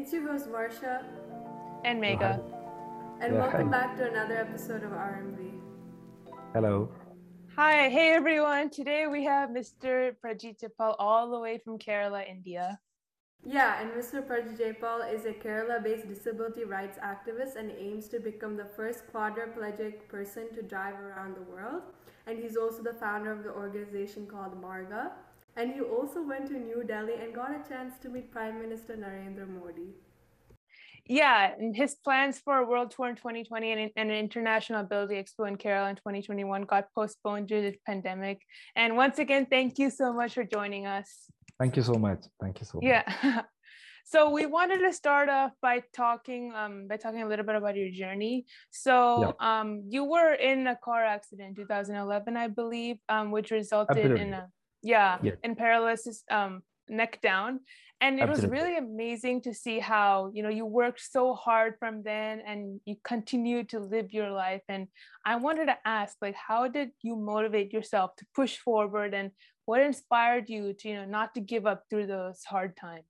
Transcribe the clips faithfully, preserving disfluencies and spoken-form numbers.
It's your host Varsha and Megha. And Yeah, welcome hi. back to another episode of R M V. Hello. Hi, hey everyone. Today we have Mister Prajit Jaipal all the way from Kerala, India. Yeah, and Mister Prajit Jaipal is a Kerala-based disability rights activist and aims to become the first quadriplegic person to drive around the world. And he's also the founder of the organization called Marga. And he also went to New Delhi and got a chance to meet Prime Minister Narendra Modi. Yeah, and his plans for a world tour in twenty twenty and, and an international ability expo in Kerala in twenty twenty-one got postponed due to the pandemic. And once again, thank you so much for joining us. Thank you so much. Thank you so much. Yeah. So we wanted to start off by talking um, by talking a little bit about your journey. So yeah. um, you were in a car accident in two thousand eleven, I believe, um, which resulted Absolutely. in a yeah, yeah. in paralysis, um, neck down. And it Absolutely. was really amazing to see how, you know, you worked so hard from then and you continue to live your life. And I wanted to ask, like, how did you motivate yourself to push forward, and what inspired you to, you know, not to give up through those hard times?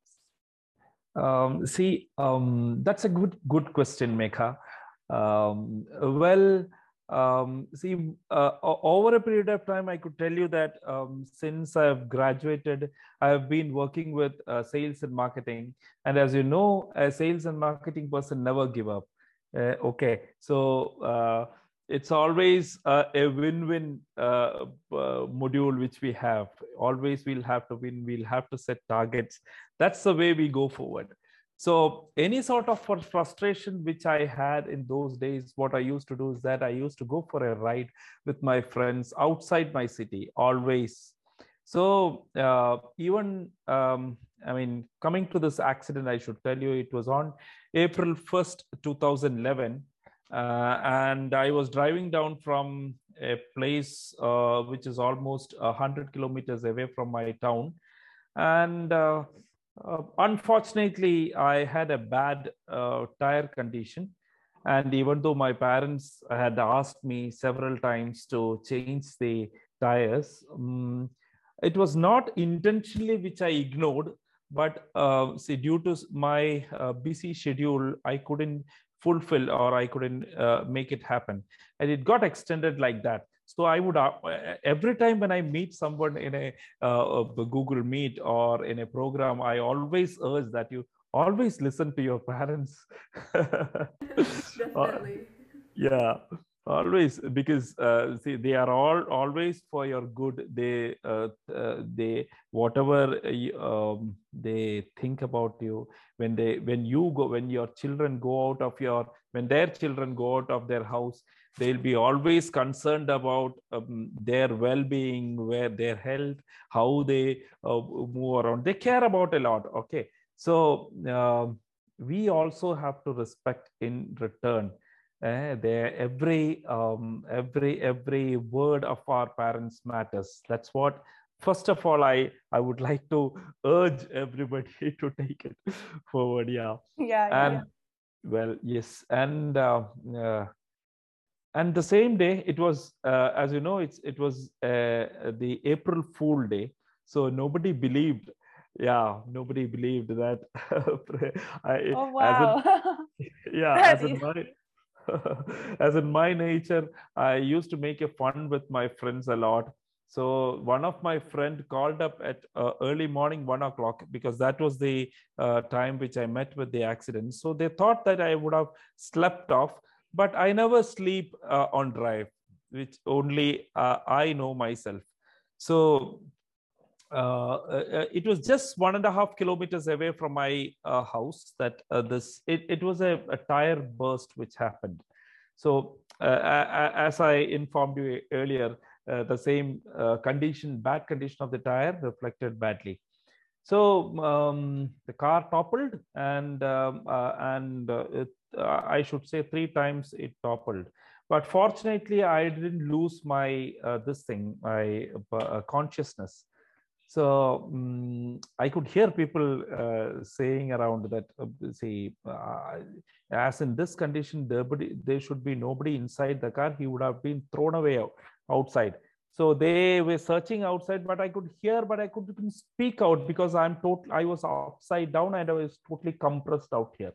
Um, see, um, that's a good good question, Megha. Um, well, um, see, uh, over a period of time, I could tell you that um, since I've graduated, I've been working with uh, sales and marketing. And as you know, a sales and marketing person never give up. Uh, okay, so uh, it's always uh, a win-win uh, uh, module which we have. Always we'll have to win. We'll have to set targets. That's the way we go forward. So any sort of frustration which I had in those days, what I used to do is that I used to go for a ride with my friends outside my city, always. So uh, even, um, I mean, coming to this accident, I should tell you, it was on April first, two thousand eleven. Uh, and I was driving down from a place uh, which is almost one hundred kilometers away from my town. And uh, uh, unfortunately, I had a bad uh, tire condition. And even though my parents had asked me several times to change the tires, um, it was not intentionally which I ignored, but uh, see, due to my uh, busy schedule, I couldn't fulfill or I couldn't uh, make it happen. And it got extended like that. So I would, uh, every time when I meet someone in a, uh, a Google Meet or in a program, I always urge that you always listen to your parents. Definitely. Yeah, always, because uh, see, they are all always for your good. They uh, uh, they whatever um, they think about you, when they when you go when your children go out of your when their children go out of their house, they'll be always concerned about um, their well-being, where their health, how they uh, move around. They care about a lot. Okay, so uh, we also have to respect in return. Uh, they every um, every every word of our parents matters. That's what. First of all, I I would like to urge everybody to take it forward. Yeah. Yeah. And yeah. well, yes, and uh, uh, and the same day, it was uh, as you know, it's it was uh, the April Fool Day, so nobody believed. Yeah, nobody believed that. I, Oh as in, wow. yeah, as in my as in my nature, I used to make a fun with my friends a lot. So one of my friend called up at uh, early morning, one o'clock, because that was the uh, time which I met with the accident. So they thought that I would have slept off, but I never sleep uh, on drive, which only uh, I know myself. So uh, uh, it was just one and a half kilometers away from my uh, house that uh, this it, it was a, a tire burst which happened. So uh, as I informed you earlier, uh, the same uh, condition bad condition of the tire reflected badly. So um, the car toppled, and um, uh, and uh, it, uh, I should say three times it toppled. But fortunately, I didn't lose my uh, this thing, my uh, consciousness. So um, I could hear people uh, saying around that, uh, say, uh, as in this condition, there, there should be nobody inside the car. He would have been thrown away outside. So they were searching outside, but I could hear, but I couldn't speak out because I'm total. I was upside down and I was totally compressed out here.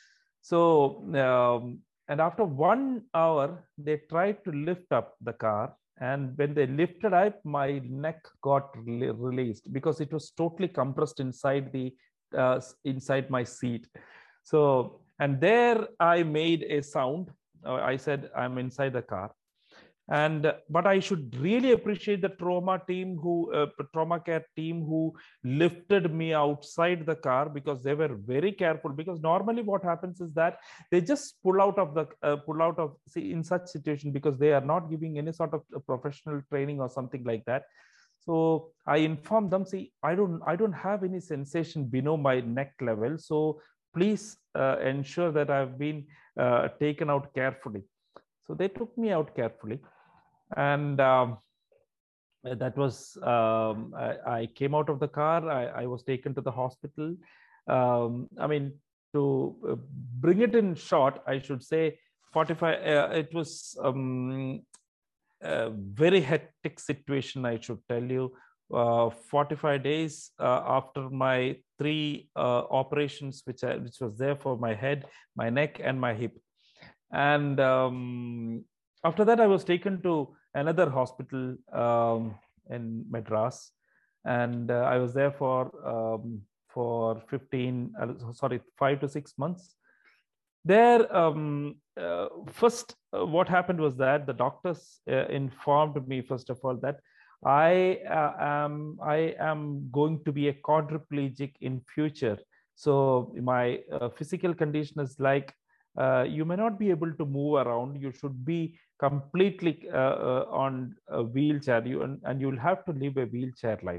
So, um, and after one hour, they tried to lift up the car. And when they lifted up, my neck got re released because it was totally compressed inside the uh, inside my seat. So, and there I made a sound. Uh, I said, I'm inside the car. And but I should really appreciate the trauma team who uh, trauma care team who lifted me outside the car, because they were very careful. Because normally what happens is that they just pull out of the uh, pull out of see in such situation, because they are not giving any sort of professional training or something like that. So I informed them, see, I don't I don't have any sensation below my neck level, so please uh, ensure that I've been uh, taken out carefully. So they took me out carefully, and um, that was, um, I, I came out of the car. I, I was taken to the hospital. Um, I mean, to uh, bring it in short, I should say forty-five, uh, it was um, a very hectic situation, I should tell you. Uh, forty-five days uh, after my three uh, operations, which, I, which was there for my head, my neck, and my hip. And um, after that, I was taken to another hospital um, in Madras, and uh, I was there for um, for fifteen, uh, sorry, five to six months. There, um, uh, first, uh, what happened was that the doctors uh, informed me, first of all, that I uh, am I am going to be a quadriplegic in future. So my uh, physical condition is like, uh, you may not be able to move around. You should be completely uh, uh, on a wheelchair, you, and, and you'll have to live a wheelchair life.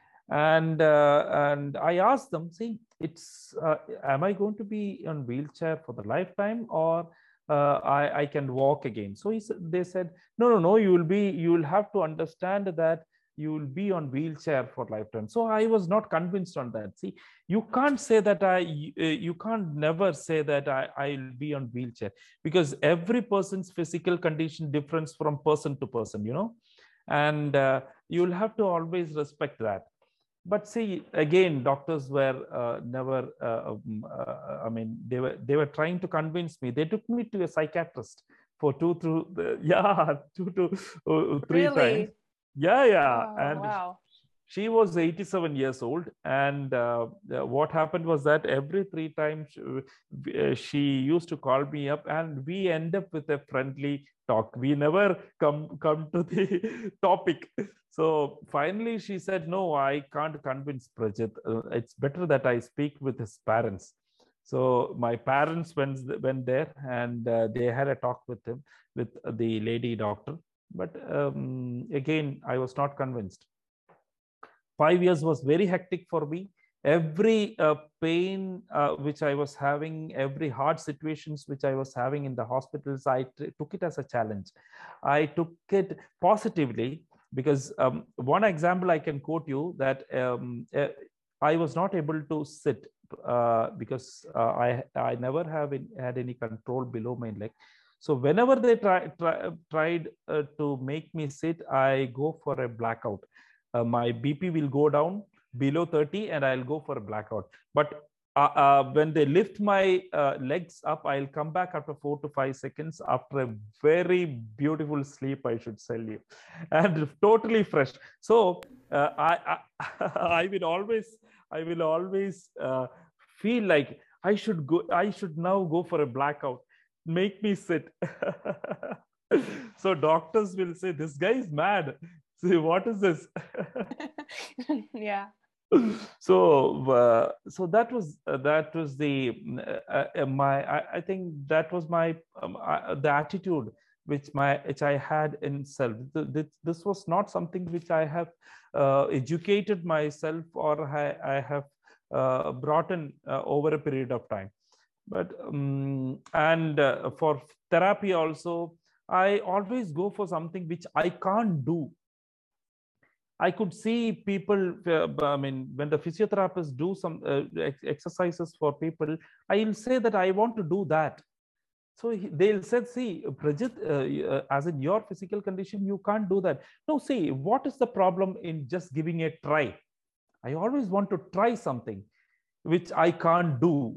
And uh, and I asked them, see, it's uh, am I going to be on wheelchair for the lifetime, or uh, I, I can walk again? So he, they said, no, no, no, you will be, you will have to understand that you will be on wheelchair for lifetime. So I was not convinced on that. See, you can't say that I, you can't never say that I, I'll be on wheelchair, because every person's physical condition differs from person to person, you know, and uh, you'll have to always respect that. But see, again, doctors were uh, never, uh, um, uh, I mean, they were, they were trying to convince me. They took me to a psychiatrist for two, through, uh, yeah, two to uh, three Really? times. Yeah, yeah. Oh, and wow. She was eighty-seven years old. And uh, what happened was that every three times uh, she used to call me up, and we end up with a friendly talk. We never come, come to the topic. So finally she said, no, I can't convince Prajit. Uh, it's better that I speak with his parents. So my parents went, went there, and uh, they had a talk with him, with the lady doctor. But um, again, I was not convinced. Five years was very hectic for me. Every uh, pain uh, which I was having, every hard situations which I was having in the hospitals, I took it as a challenge. I took it positively, because um, one example I can quote you, that um, uh, I was not able to sit uh, because uh, I, I never have in, had any control below my leg. So whenever they try, try, tried uh, to make me sit, I go for a blackout. Uh, my B P will go down below thirty, and I'll go for a blackout. But uh, uh, when they lift my uh, legs up, I'll come back after four to five seconds after a very beautiful sleep, I should tell you, and totally fresh. So uh, I, I, I will always, I will always uh, feel like I should go, I should now go for a blackout. Make me sit. So doctors will say, this guy is mad. See, what is this? Yeah. So, uh, so that was uh, that was the uh, uh, my. I, I think that was my um, uh, the attitude which my which I had in self. This, this was not something which I have uh, educated myself, or I, I have uh, brought in uh, over a period of time. But um, and uh, for therapy also, I always go for something which I can't do. I could see people, uh, I mean, when the physiotherapists do some uh, ex exercises for people, I'll say that I want to do that. So he, they'll say, see, Prajit, uh, uh, as in your physical condition, you can't do that. No, see, what is the problem in just giving a try? I always want to try something which I can't do.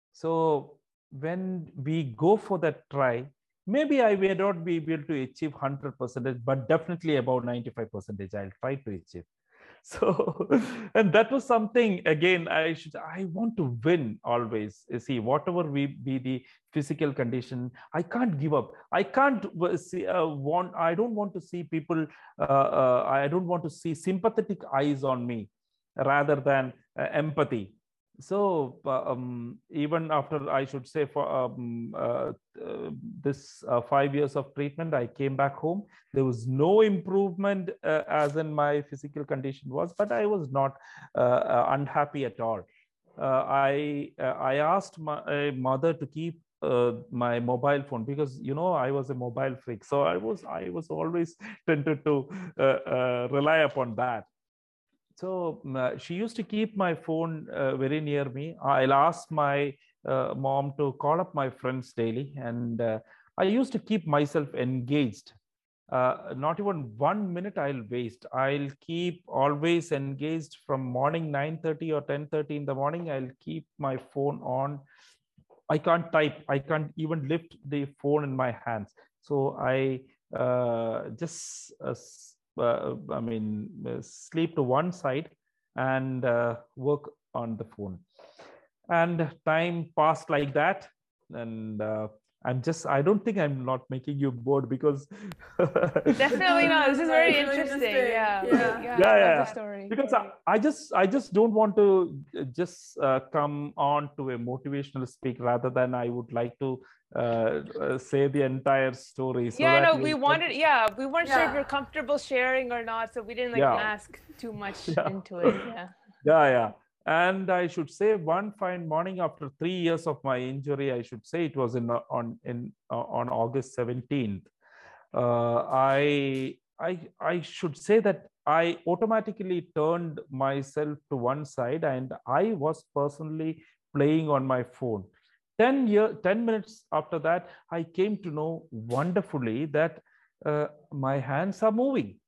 So when we go for that try, maybe I may not be able to achieve one hundred percent, but definitely about ninety-five percent I'll try to achieve. So, and that was something, again, I should, I want to win always. You see, whatever we be the physical condition, I can't give up. I can't see, uh, want, I don't want to see people, uh, uh, I don't want to see sympathetic eyes on me rather than uh, empathy. So um, even after, I should say, for um, uh, uh, this uh, five years of treatment, I came back home. There was no improvement uh, as in my physical condition was, but I was not uh, uh, unhappy at all. Uh, I uh, I asked my mother to keep uh, my mobile phone, because you know I was a mobile freak, so I was I was always tempted to uh, uh, rely upon that. So uh, she used to keep my phone uh, very near me. I'll ask my uh, mom to call up my friends daily, and uh, I used to keep myself engaged. Uh, not even one minute I'll waste. I'll keep always engaged from morning nine thirty or ten thirty in the morning. I'll keep my phone on. I can't type. I can't even lift the phone in my hands. So I uh, just uh, uh, I mean, uh, sleep to one side and uh, work on the phone. And time passed like that. And uh, I'm just, I don't think I'm not making you bored, because definitely not. This is very It's really interesting. interesting. Yeah. Yeah. Yeah. Yeah, I love yeah. the story. Because I, I just I just don't want to just uh, come on to a motivational speak, rather than I would like to uh, uh, say the entire story. So Yeah, that no, we wanted, yeah, we weren't sure if Yeah. you're comfortable sharing or not, so we didn't like Yeah. ask too much Yeah. into it. Yeah. Yeah, yeah. And I should say, one fine morning after three years of my injury, I should say it was in on in uh, on August seventeenth. Uh, I I I should say that I automatically turned myself to one side, and I was personally playing on my phone. ten year, ten minutes after that, I came to know wonderfully that uh, my hands are moving.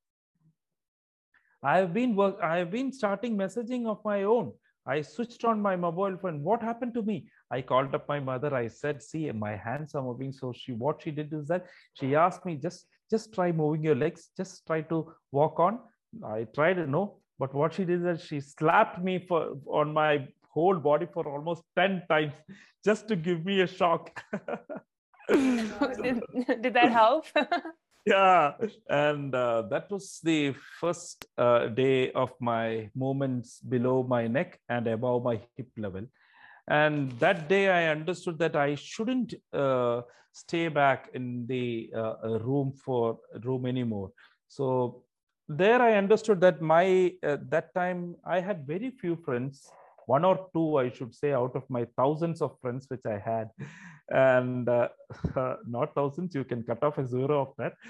I have been work. I have been starting messaging of my own. I switched on my mobile phone. What happened to me? I called up my mother. I said, "See, my hands are moving." So she, what she did is that she asked me, "Just, just try moving your legs. Just try to walk on." I tried to know, but what she did is that she slapped me for on my whole body for almost ten times, just to give me a shock. did, did that help? Yeah, and uh, that was the first uh, day of my movements below my neck and above my hip level. And that day I understood that I shouldn't uh, stay back in the uh, uh, room for room anymore. So there I understood that my uh, that time I had very few friends, one or two, I should say, out of my thousands of friends which I had. And uh, uh, not thousands, you can cut off a zero of that.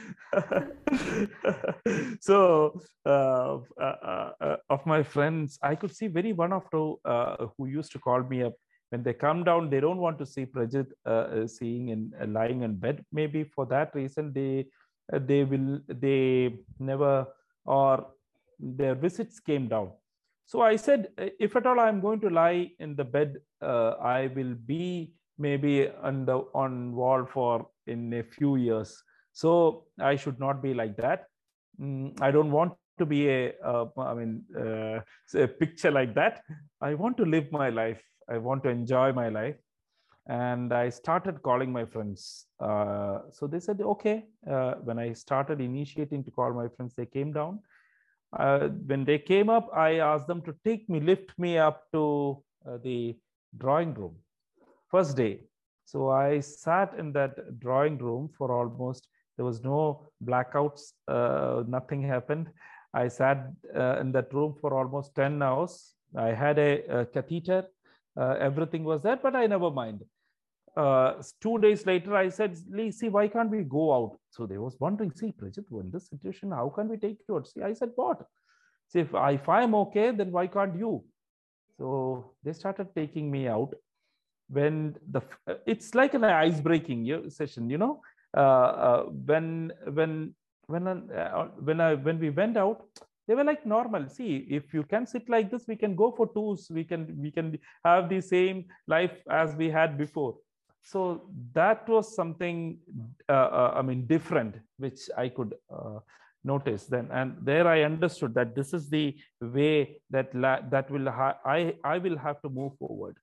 So uh, uh, uh, of my friends, I could see very one of two uh, who used to call me up. When they come down, they don't want to see Prajit uh, seeing and uh, lying in bed. Maybe for that reason, they uh, they will they never, or their visits came down. So I said, if at all I'm going to lie in the bed, uh, I will be maybe on the on wall for in a few years. So I should not be like that. Mm, I don't want to be a, uh, I mean, uh, a picture like that. I want to live my life. I want to enjoy my life. And I started calling my friends. Uh, so they said, okay. Uh, when I started initiating to call my friends, they came down. Uh, when they came up, I asked them to take me, lift me up to uh, the drawing room. First day. So I sat in that drawing room for almost, there was no blackouts, uh, nothing happened. I sat uh, in that room for almost ten hours. I had a, a catheter, uh, everything was there, but I never mind. Uh, two days later, I said, Lee, see, why can't we go out? So they was wondering, see, Prajit, in this situation, how can we take you out? See, I said, what? See, if, I, if I'm okay, then why can't you? So they started taking me out. when the, it's like an ice breaking session, you know, uh, uh, when, when, when, uh, when I, when we went out, they were like normal. See, if you can sit like this, we can go for tours. We can, we can have the same life as we had before. So that was something, uh, uh, I mean, different, which I could uh, notice then. And there I understood that this is the way that, that will, I, I will have to move forward.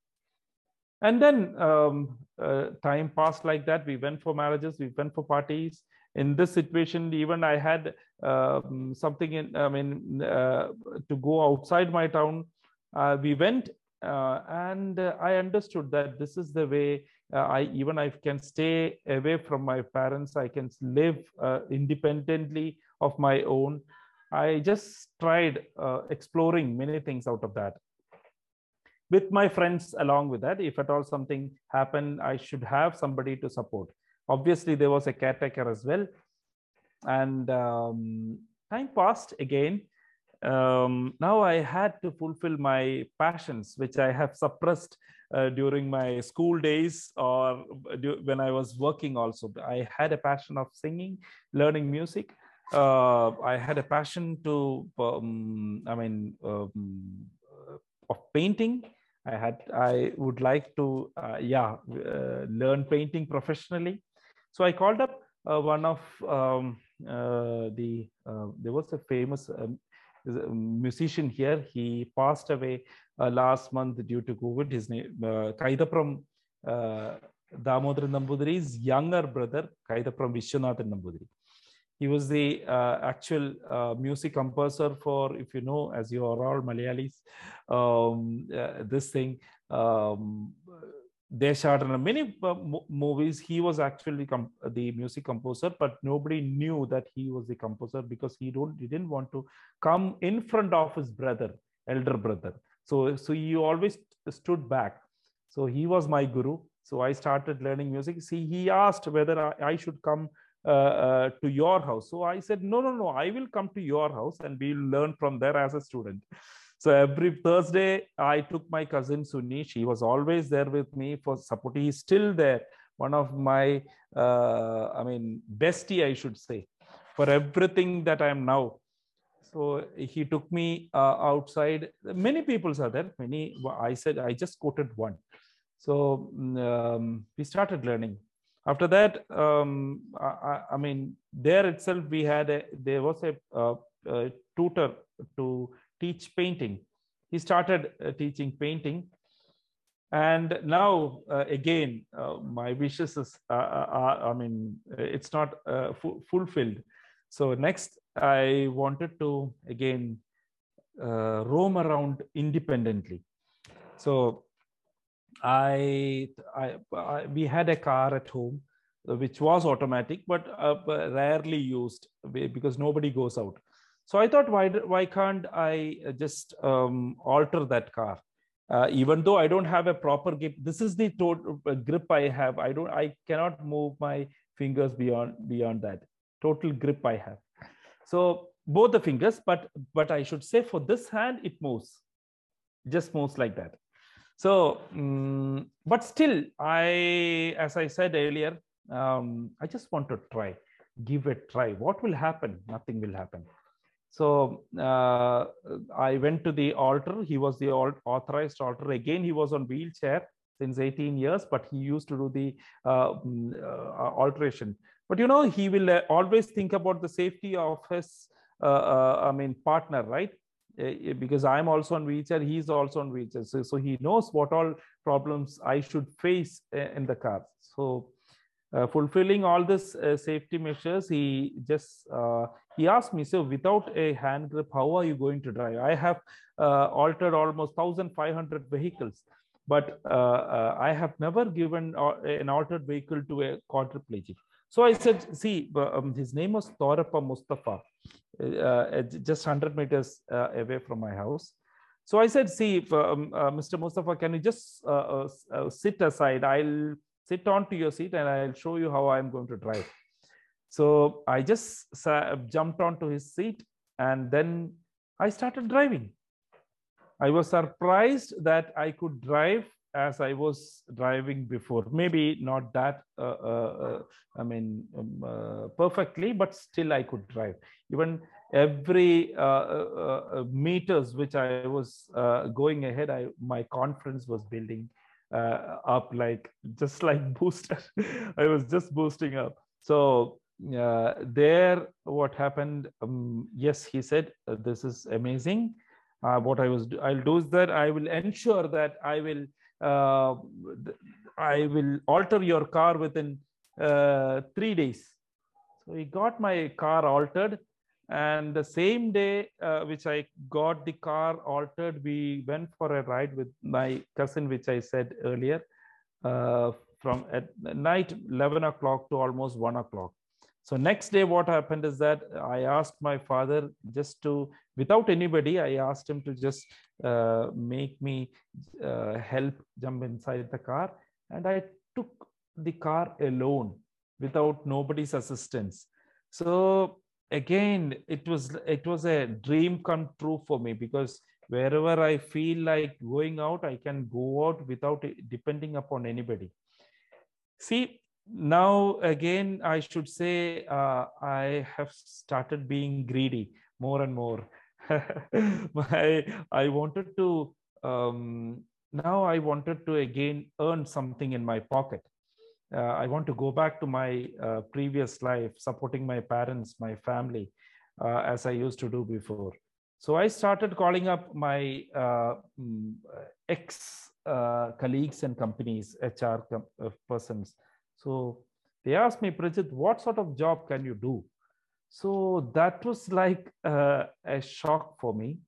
And then um, uh, time passed like that. We went for marriages, we went for parties. In this situation, even I had um, something in, I mean, uh, to go outside my town. Uh, we went uh, and uh, I understood that this is the way uh, I, even I can stay away from my parents. I can live uh, independently of my own. I just tried uh, exploring many things out of that, with my friends along with that. If at all something happened, I should have somebody to support. Obviously, there was a caretaker as well. And um, time passed again. Um, now I had to fulfill my passions, which I have suppressed uh, during my school days or when I was working also. I had a passion of singing, learning music. Uh, I had a passion to, um, I mean, um, of painting. I had, I would like to, uh, yeah, uh, learn painting professionally. So I called up uh, one of um, uh, the, uh, there was a famous um, musician here. He passed away uh, last month due to COVID. His name, uh, Kaidapram uh, Damodaran Nambudiri's younger brother, Kaidapram Vishwanathan Nambudiri. He was the uh, actual uh, music composer for, if you know, as you are all Malayalis, um, uh, this thing, um, Deshadana, many uh, movies, he was actually the music composer, but nobody knew that he was the composer because he don't he didn't want to come in front of his brother, elder brother. So, so he always stood back. So he was my guru. So I started learning music. See, he asked whether I, I should come Uh, uh, to your house. So I said, no, no, no, I will come to your house and we'll learn from there as a student. So every Thursday, I took my cousin Sunish. He was always there with me for support. He's still there. One of my, uh, I mean, bestie, I should say, for everything that I am now. So he took me uh, outside. Many people are there. Many, I said, I just quoted one. So um, we started learning. After that, um, I, I mean, there itself, we had a, there was a, uh, a tutor to teach painting. He started uh, teaching painting. And now, uh, again, uh, my wishes is, uh, uh, I mean, it's not uh, fulfilled. So next, I wanted to, again, uh, roam around independently. So I, I, I, we had a car at home, which was automatic, but uh, rarely used because nobody goes out. So I thought, why, why can't I just um, alter that car? Uh, even though I don't have a proper grip, this is the total grip I have. I don't, I cannot move my fingers beyond, beyond that. Total grip I have. So both the fingers, but, but I should say for this hand, it moves, just moves like that. So, um, but still, I, as I said earlier, um, I just want to try, give it a try. What will happen? Nothing will happen. So uh, I went to the altar. He was the authorized altar. Again, he was on wheelchair since eighteen years, but he used to do the uh, uh, alteration. But, you know, he will uh, always think about the safety of his, uh, uh, I mean, partner, right? Because I'm also on wheelchair, he's also on wheelchair. So, so he knows what all problems I should face in the car. So uh, fulfilling all this uh, safety measures, he just, uh, he asked me, so without a hand grip, how are you going to drive? I have uh, altered almost one thousand five hundred vehicles, but uh, uh, I have never given an altered vehicle to a quadriplegic. So I said, see, um, his name was Thorappa Mustafa, uh, just one hundred meters uh, away from my house. So I said, see, um, uh, Mister Mustafa, can you just uh, uh, uh, sit aside? I'll sit onto your seat and I'll show you how I'm going to drive. So I just uh, jumped onto his seat and then I started driving. I was surprised that I could drive as I was driving before. Maybe not that, uh, uh, uh, I mean, um, uh, perfectly, but still I could drive. Even every uh, uh, uh, meters which I was uh, going ahead, I my confidence was building uh, up, like just like booster. I was just boosting up. So uh, there, what happened? Um, yes, he said, uh, "This is amazing." Uh, what I was, I'll do is that I will ensure that I will, uh, I will alter your car within uh, three days. So he got my car altered, and the same day uh, which I got the car altered, we went for a ride with my cousin, which I said earlier, uh, from at night eleven o'clock to almost one o'clock. So next day, what happened is that I asked my father just to, without anybody, I asked him to just uh, make me uh, help jump inside the car, and I took the car alone without nobody's assistance. So again, it was it was a dream come true for me, because wherever I feel like going out, I can go out without depending upon anybody. See, now again, I should say uh, I have started being greedy more and more. I, I wanted to, um, now I wanted to again earn something in my pocket. Uh, I want to go back to my uh, previous life, supporting my parents, my family, uh, as I used to do before. So I started calling up my uh, ex uh, colleagues and companies, H R com uh, persons. So they asked me, Prijit, what sort of job can you do? So that was like uh, a shock for me,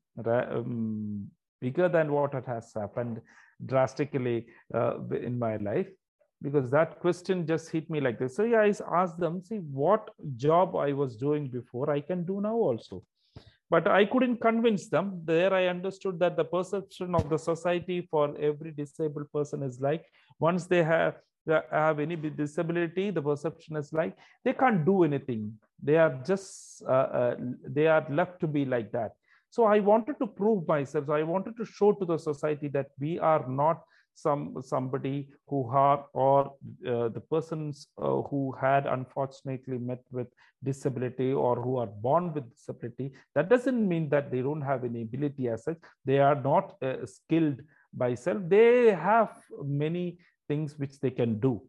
um, bigger than what it has happened drastically uh, in my life, because that question just hit me like this. So yeah, I asked them, see, what job I was doing before, I can do now also. But I couldn't convince them. There I understood that the perception of the society for every disabled person is like, once they have, they have any disability, the perception is like, they can't do anything. They are just, uh, uh, they are left to be like that. So I wanted to prove myself. So I wanted to show to the society that we are not some somebody who are, or uh, the persons uh, who had unfortunately met with disability or who are born with disability. That doesn't mean that they don't have any ability as such. They are not uh, skilled by self. They have many things which they can do.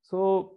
So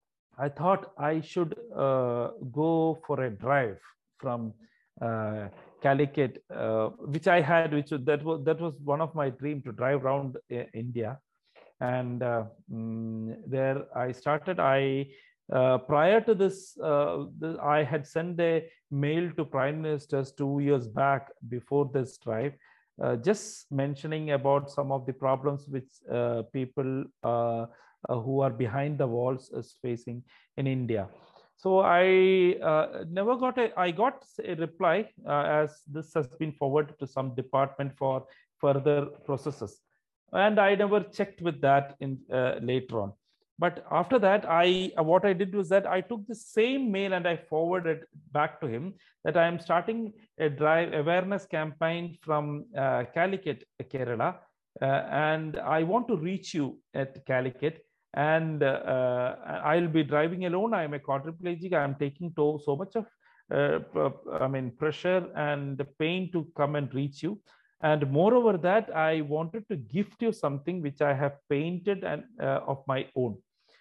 I thought I should uh, go for a drive from uh, Calicut, uh, which I had, which that was that was one of my dream, to drive around uh, India. And uh, um, there I started. I uh, prior to this, uh, the, I had sent a mail to Prime Ministers two years back before this drive, uh, just mentioning about some of the problems which uh, people uh, uh, who are behind the walls is facing in India. So I uh, never got a, I got a reply uh, as this has been forwarded to some department for further processes. And I never checked with that in uh, later on. But after that, I what I did was that I took the same mail and I forwarded back to him that I am starting a drive awareness campaign from uh, Calicut, Kerala, uh, and I want to reach you at Calicut. And uh, I'll be driving alone. I'm a quadriplegic. I'm taking to so much of, uh, I mean, pressure and pain to come and reach you. And moreover that, I wanted to gift you something which I have painted and uh, of my own.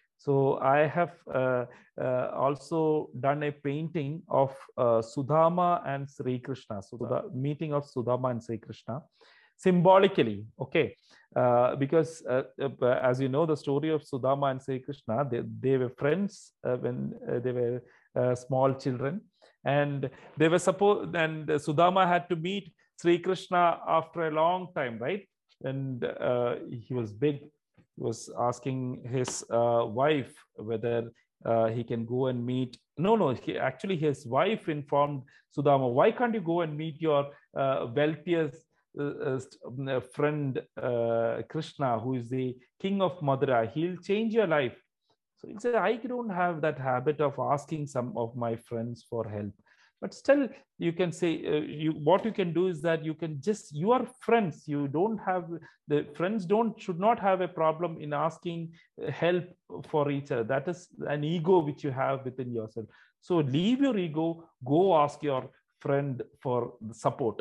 So I have uh, uh, also done a painting of uh, Sudama and Sri Krishna. So the meeting of Sudama and Sri Krishna, symbolically, okay, uh, because uh, uh, as you know, the story of Sudama and Sri Krishna, they, they were friends uh, when uh, they were uh, small children, and they were supposed, and Sudama had to meet Sri Krishna after a long time, right? And uh, he was big. He was asking his uh, wife whether uh, he can go and meet. No, no. He, actually, his wife informed Sudama, "Why can't you go and meet your uh, wealthiest uh, uh, friend uh, Krishna, who is the king of Mathura? He'll change your life." So he said, "I don't have that habit of asking some of my friends for help." But still, you can say, uh, you what you can do is that you can just, you are friends. You don't have, the friends don't should not have a problem in asking help for each other. That is an ego which you have within yourself. So leave your ego, go ask your friend for support.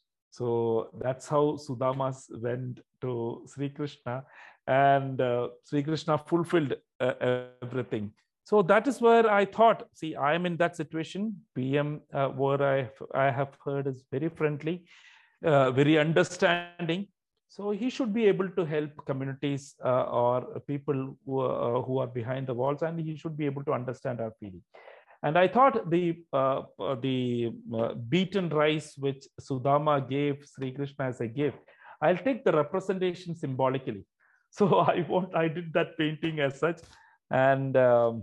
So that's how Sudama went to Sri Krishna, and uh, Sri Krishna fulfilled uh, everything. So that is where I thought, see, I am in that situation. P M, uh, where I, I have heard, is very friendly, uh, very understanding. So he should be able to help communities uh, or people who, uh, who are behind the walls, and he should be able to understand our feeling. And I thought the uh, the uh, beaten rice which Sudama gave Sri Krishna as a gift, I'll take the representation symbolically. So I want, I did that painting as such, and um,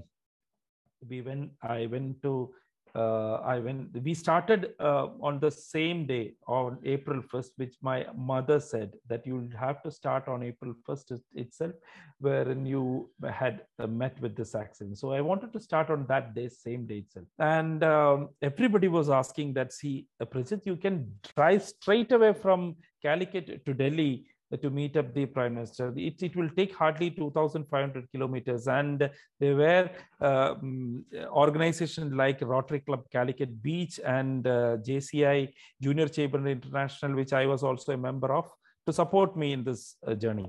we went. I went to. Uh, I went. We started uh, on the same day, on April first, which my mother said that you have to start on April first itself, wherein you had uh, met with this accident. So I wanted to start on that day, same day itself. And um, everybody was asking that, see, uh, Prajit, you can drive straight away from Calicut to Delhi to meet up the Prime Minister. It, it will take hardly two thousand five hundred kilometers. And there were uh, organizations like Rotary Club Calicut Beach and uh, J C I Junior Chamber International, which I was also a member of, to support me in this uh, journey.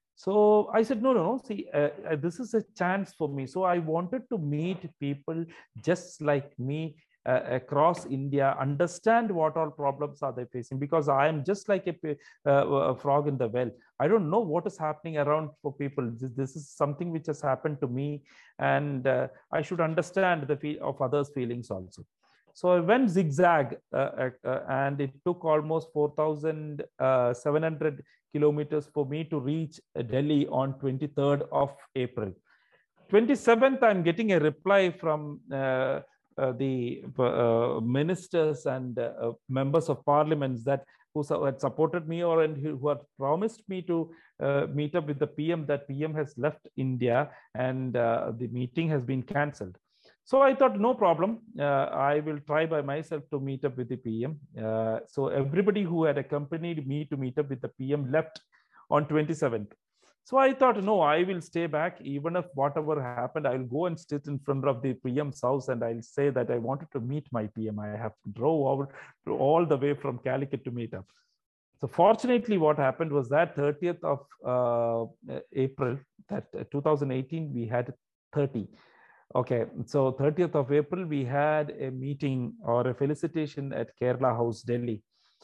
So I said, no, no, no, see, uh, uh, this is a chance for me. So I wanted to meet people just like me, Uh, across India, understand what all problems are they facing, because I am just like a, uh, a frog in the well. I don't know what is happening around for people. This, this is something which has happened to me, and uh, I should understand the feel of others' feelings also. So I went zigzag, uh, uh, and it took almost four thousand seven hundred kilometers for me to reach Delhi on twenty-third of April. twenty-seventh, I'm getting a reply from uh, Uh, the uh, ministers and uh, members of parliaments that who had supported me, or and who had promised me to uh, meet up with the P M, that P M has left India and uh, the meeting has been cancelled. So I thought, no problem. Uh, I will try by myself to meet up with the P M. Uh, so everybody who had accompanied me to meet up with the P M left on twenty-seventh. So I thought, no, I will stay back. Even if whatever happened, I'll go and sit in front of the P M's house and I'll say that I wanted to meet my P M. I have drove over all the way from Calicut to meet up. So fortunately, what happened was that thirtieth of uh, April, that uh, two thousand eighteen, we had thirty. Okay, so thirtieth of April, we had a meeting or a felicitation at Kerala House, Delhi.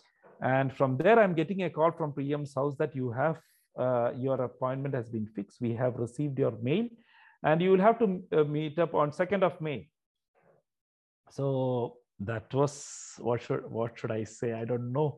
And from there, I'm getting a call from P M's house that you have Uh, your appointment has been fixed. We have received your mail, and you will have to uh, meet up on second of May. So that was, what should what should I say? I don't know.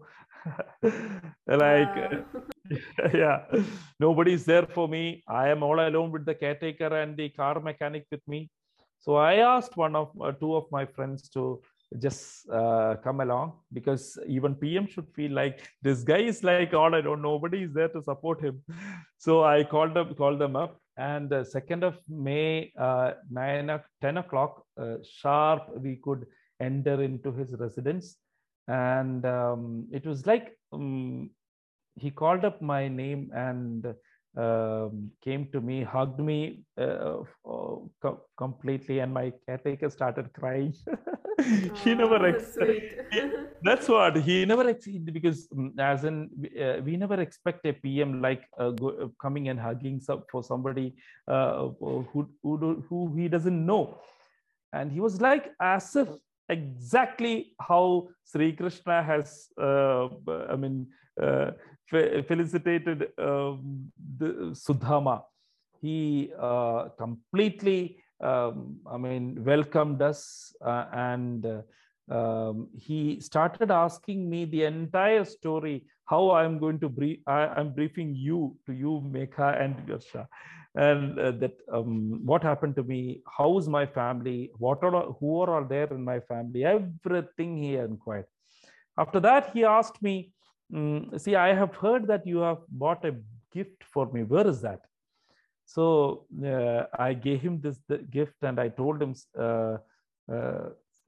Like, uh, yeah, nobody's there for me. I am all alone with the caretaker and the car mechanic with me. So I asked one of uh, two of my friends to just uh, come along, because even P M should feel like this guy is like all I don't, nobody is there to support him. So I called them, called them up, and the second of May, uh, nine, ten o'clock uh, sharp, we could enter into his residence. And um, it was like, um, he called up my name and um, came to me, hugged me uh, uh, completely, and my caretaker started crying. He never expected. That's what he never expected, because as in uh, we never expect a P M like uh, go, uh, coming and hugging some, for somebody uh, who, who who he doesn't know. And he was like, as if exactly how Sri Krishna has uh, I mean uh, felicitated um, the Sudama. He uh, completely Um, I mean, welcomed us, uh, and uh, um, he started asking me the entire story, how I'm going to brief, I, I'm briefing you, to you, Megha and Garsha, and uh, that um, what happened to me, how is my family, what are, who are all there in my family, everything he inquired. After that, he asked me, mm, see, I have heard that you have bought a gift for me. Where is that? So uh, I gave him this gift, and I told him, uh, uh,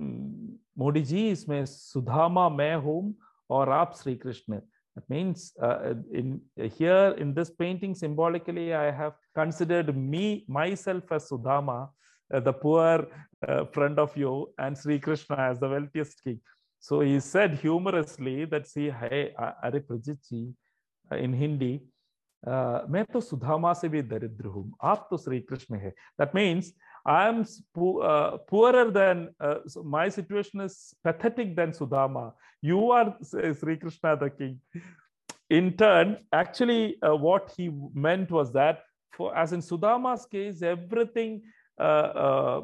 Modi ji, isme Sudama main hoon aur aap Sri Krishna. That means uh, in here in this painting, symbolically, I have considered me, myself as Sudama, uh, the poor uh, friend of you, and Sri Krishna as the wealthiest king. So he said humorously that, see, hey, Are Prijit ji, uh, in Hindi, मैं तो सुदामा से भी दरिद्र हूँ, आप तो श्री कृष्ण है. That means I am uh, poorer than, uh, so my situation is pathetic than Sudama. You are Sri Krishna the king. In turn, actually, uh, what he meant was that, for as in Sudama's case, everything uh, uh,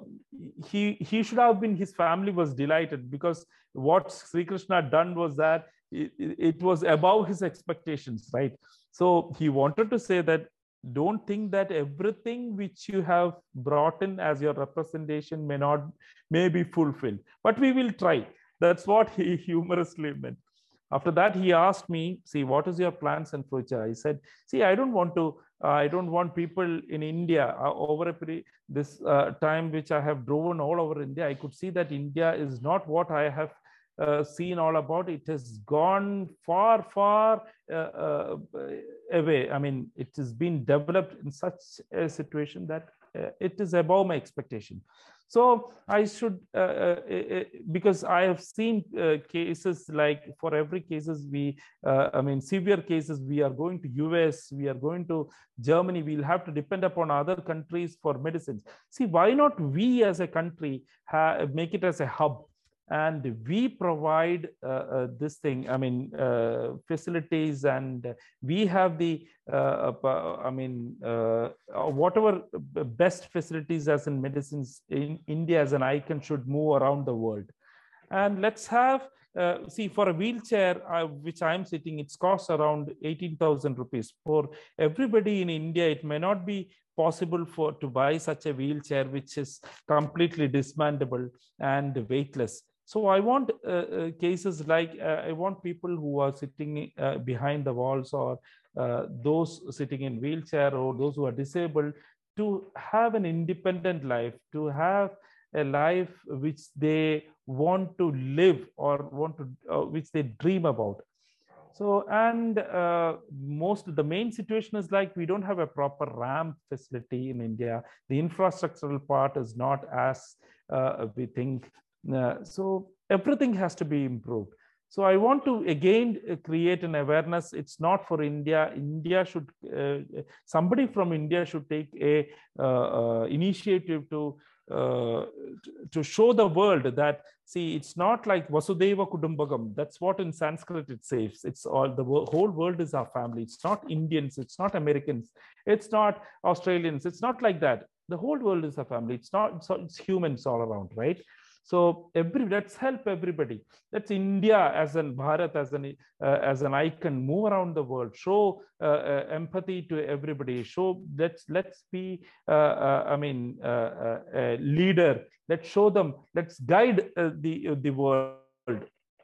he he should have been, his family was delighted, because what Sri Krishna done was that it, it was above his expectations, right? So he wanted to say that, don't think that everything which you have brought in as your representation may not, may be fulfilled, but we will try. That's what he humorously meant. After that, he asked me, see, what is your plans and future? I said, see, I don't want to, uh, I don't want people in India uh, over a period, this uh, time which I have driven all over India, I could see that India is not what I have Uh, seen all about. It has gone far, far uh, uh, away. I mean, it has been developed in such a situation that uh, it is above my expectation. So I should, uh, uh, because I have seen uh, cases like, for every cases we, uh, I mean, severe cases, we are going to U S, we are going to Germany, we'll have to depend upon other countries for medicines. See, why not we as a country make it as a hub? And we provide uh, uh, this thing, I mean, uh, facilities, and we have the, uh, uh, I mean, uh, whatever best facilities as in medicines in India as an icon should move around the world. And let's have, uh, see, for a wheelchair, uh, which I'm sitting, it's costs around eighteen thousand rupees. For everybody in India, it may not be possible for to buy such a wheelchair, which is completely dismantleable and weightless. So I want uh, uh, cases like, uh, I want people who are sitting uh, behind the walls, or uh, those sitting in wheelchair, or those who are disabled, to have an independent life, to have a life which they want to live, or want to, uh, which they dream about. So, and uh, most, the main situation is like, we don't have a proper ramp facility in India. The infrastructural part is not as uh, we think. Uh, so everything has to be improved. So I want to again create an awareness. It's not for India. India should, uh, somebody from India should take a uh, uh, initiative to, uh, to show the world that, see, it's not like Vasudeva Kudumbakam. That's what in Sanskrit it says. It's all, the whole world is our family. It's not Indians. It's not Americans. It's not Australians. It's not like that. The whole world is a family. It's not, so it's humans all around, right? So every, let's help everybody. Let's India as an Bharat, as an uh, as an icon, move around the world, show uh, uh, empathy to everybody. Show, let's let's be, uh, uh, I mean, uh, uh, a leader. Let's show them. Let's guide uh, the uh, the world.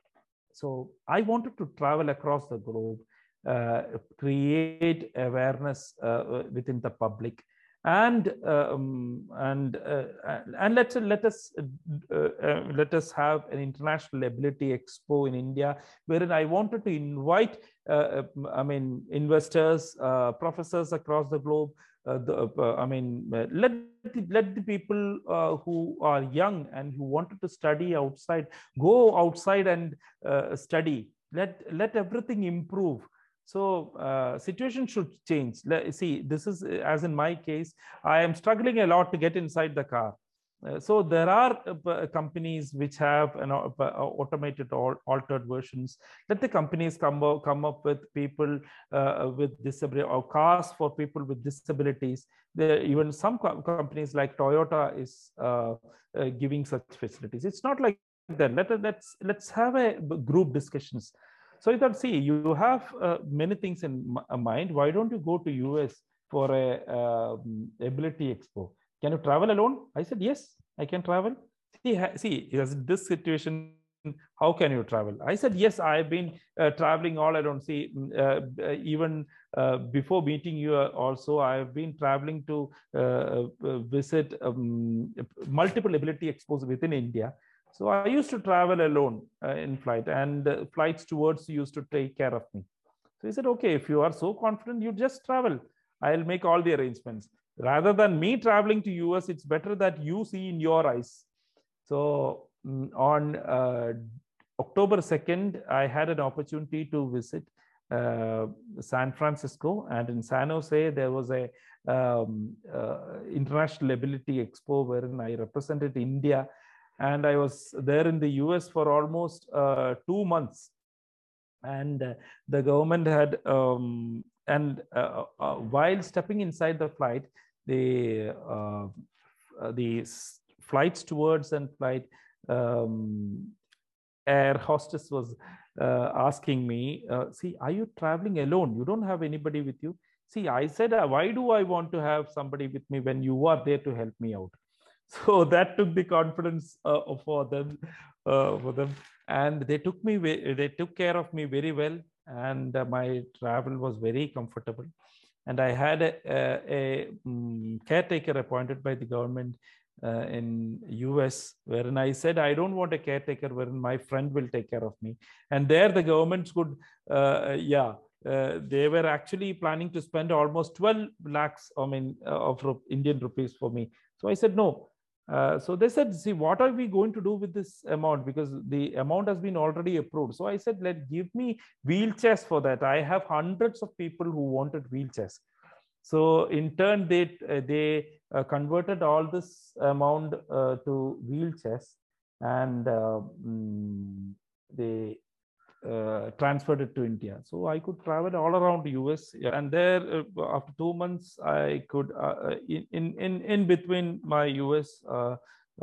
So I wanted to travel across the globe, uh, create awareness uh, within the public. And um, and uh, and let's let us uh, uh, let us have an international ability expo in India, wherein I wanted to invite, uh, I mean, investors, uh, professors across the globe. Uh, the, uh, I mean, uh, let let the people uh, who are young and who wanted to study outside go outside and uh, study. Let let everything improve. So uh, situation should change. Let, see, this is, as in my case, I am struggling a lot to get inside the car. Uh, so there are uh, companies which have an uh, automated or altered versions. Let the companies come up, come up with people uh, with disability, or cars for people with disabilities. There, even some co companies like Toyota is uh, uh, giving such facilities. It's not like that. Let, let's let's have a group discussions. So I thought, see, you have uh, many things in mind. Why don't you go to U S for a um, ability expo? Can you travel alone? I said, yes, I can travel. See, see, this situation, how can you travel? I said, yes, I've been uh, traveling all alone. See, uh, even uh, before meeting you also, I've been traveling to uh, visit um, multiple ability expos within India. So I used to travel alone uh, in flight, and uh, flight stewards used to take care of me. So he said, okay, if you are so confident, you just travel. I'll make all the arrangements. Rather than me traveling to U S, it's better that you see in your eyes. So mm, on uh, October second, I had an opportunity to visit uh, San Francisco, and in San Jose, there was a um, uh, International Ability Expo wherein I represented India, and I was there in the U S for almost uh, two months. And uh, the government had, um, and uh, uh, while stepping inside the flight, the uh, uh, the flight stewards and flight um, air hostess was uh, asking me, uh, see, are you traveling alone? You don't have anybody with you? See, I said, uh, why do I want to have somebody with me when you are there to help me out? So that took the confidence uh, for them, uh, for them, and they took me, they took care of me very well, and uh, my travel was very comfortable. And I had a, a, a um, caretaker appointed by the government uh, in U S, wherein I said, I don't want a caretaker wherein my friend will take care of me. And there the governments could, uh, yeah, uh, they were actually planning to spend almost twelve lakhs, I mean, uh, of Indian rupees for me. So I said, no. Uh, so they said, see, what are we going to do with this amount? Because the amount has been already approved. So I said, let give me wheelchairs for that. I have hundreds of people who wanted wheelchairs. So in turn, they, uh, they uh, converted all this amount uh, to wheelchairs, and uh, mm, they uh, transferred it to India. So I could travel all around the U S, and there uh, after two months, I could uh, in in in between my U S uh,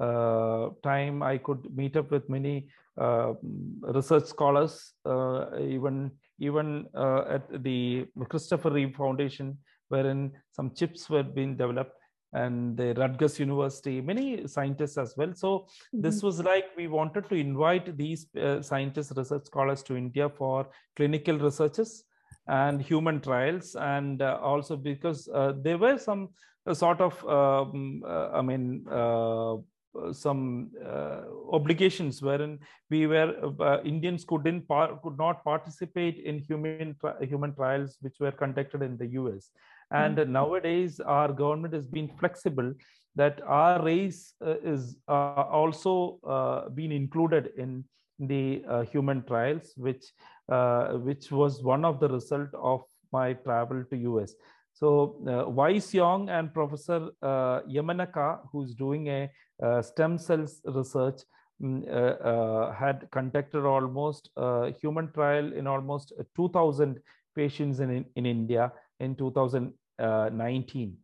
uh, time, I could meet up with many uh, research scholars, uh, even even uh, at the Christopher Reeve Foundation, wherein some chips were being developed, and the Rutgers University, many scientists as well. So mm-hmm. This was like, we wanted to invite these uh, scientists, research scholars to India for clinical researches and human trials. And uh, also because uh, there were some uh, sort of, um, uh, I mean, uh, some uh, obligations wherein we were, uh, Indians couldn't could not participate in human, human trials which were conducted in the U S. And mm-hmm. nowadays, our government has been flexible that our race uh, is uh, also uh, been included in the uh, human trials, which uh, which was one of the result of my travel to U S. So uh, Wise Yong and Professor uh, Yamanaka, who's doing a uh, stem cells research, um, uh, uh, had conducted almost a human trial in almost two thousand patients in, in India in two thousand nineteen.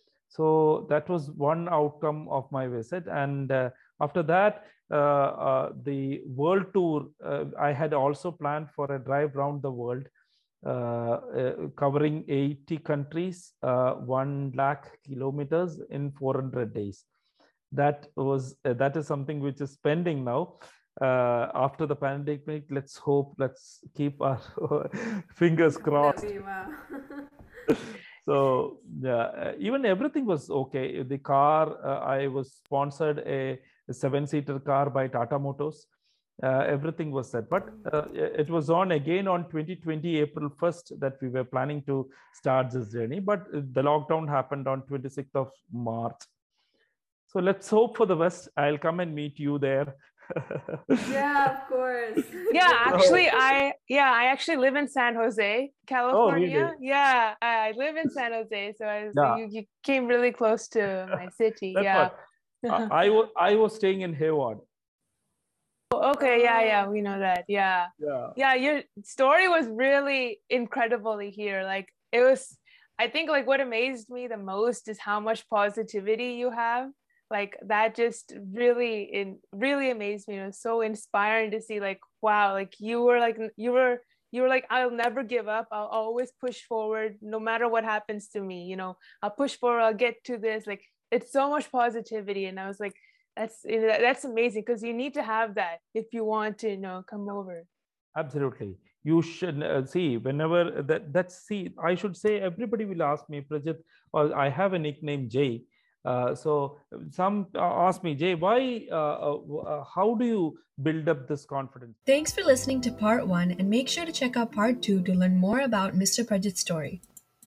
So that was one outcome of my visit. And uh, after that, uh, uh, the world tour, uh, I had also planned for a drive around the world, uh, uh, covering eighty countries, uh, one lakh kilometers in four hundred days. That was, uh, that is something which is pending now. Uh, after the pandemic, let's hope, let's keep our fingers crossed. Wow. So yeah, even everything was okay. The car, uh, I was sponsored a, a seven-seater car by Tata Motors. Uh, everything was set, but uh, it was on again on twenty twenty April first that we were planning to start this journey. But the lockdown happened on twenty-sixth of March. So let's hope for the best. I'll come and meet you there. Yeah, of course. Yeah, actually, I yeah, I actually live in San Jose, California. Oh, really? Yeah, I live in San Jose, so I was, yeah. you, you came really close to my city. That's yeah, I, I was I was staying in Hayward. Oh, okay, yeah, yeah, we know that. Yeah, yeah, yeah. Your story was really incredible to hear. Like it was, I think, like what amazed me the most is how much positivity you have. Like that just really in really amazed me. It was so inspiring to see, like, wow, like you were like you were you were like, I'll never give up. I'll always push forward no matter what happens to me. You know, I'll push forward, I'll get to this. Like it's so much positivity. And I was like, that's that's amazing, because you need to have that if you want to, you know, come over. Absolutely. You should uh, see whenever that that's see, I should say everybody will ask me, Prajit, or I have a nickname Jay. Uh, so some uh, ask me, Jay, why, uh, uh, how do you build up this confidence? Thanks for listening to part one, and make sure to check out part two to learn more about Mister Prajit's story.